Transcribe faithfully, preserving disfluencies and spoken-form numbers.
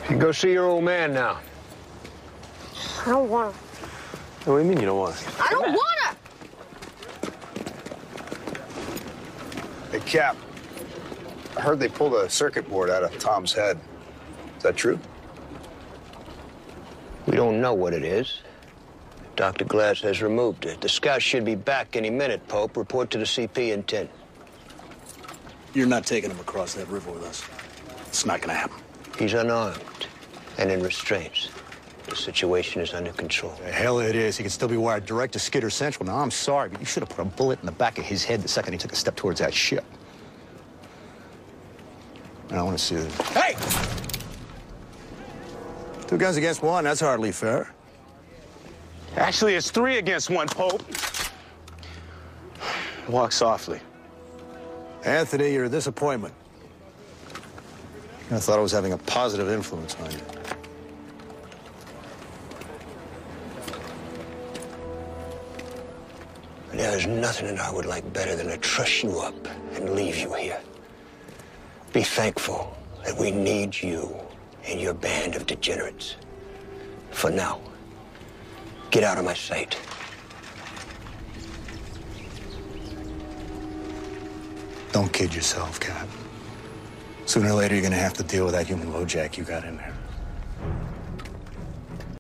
You can go see your old man now. I don't want to. What do you mean you don't want to? I don't want to! Hey, Cap. I heard they pulled a circuit board out of Tom's head. Is that true? We don't know what it is. Doctor Glass has removed it. The scouts should be back any minute, Pope. Report to the C P in ten. You're not taking him across that river with us. It's not gonna happen. He's unarmed and in restraints. The situation is under control. The hell it is. He can still be wired direct to Skidder Central. Now, I'm sorry, but you should have put a bullet in the back of his head the second he took a step towards that ship. And I want to see it. Hey! Two guns against one, that's hardly fair. Actually, it's three against one, Pope. Walk softly. Anthony, you're a disappointment. I thought I was having a positive influence on you. There's nothing that I would like better than to truss you up and leave you here. Be thankful that we need you and your band of degenerates. For now, get out of my sight. Don't kid yourself, Cap. Sooner or later, you're gonna have to deal with that human LoJack you got in there.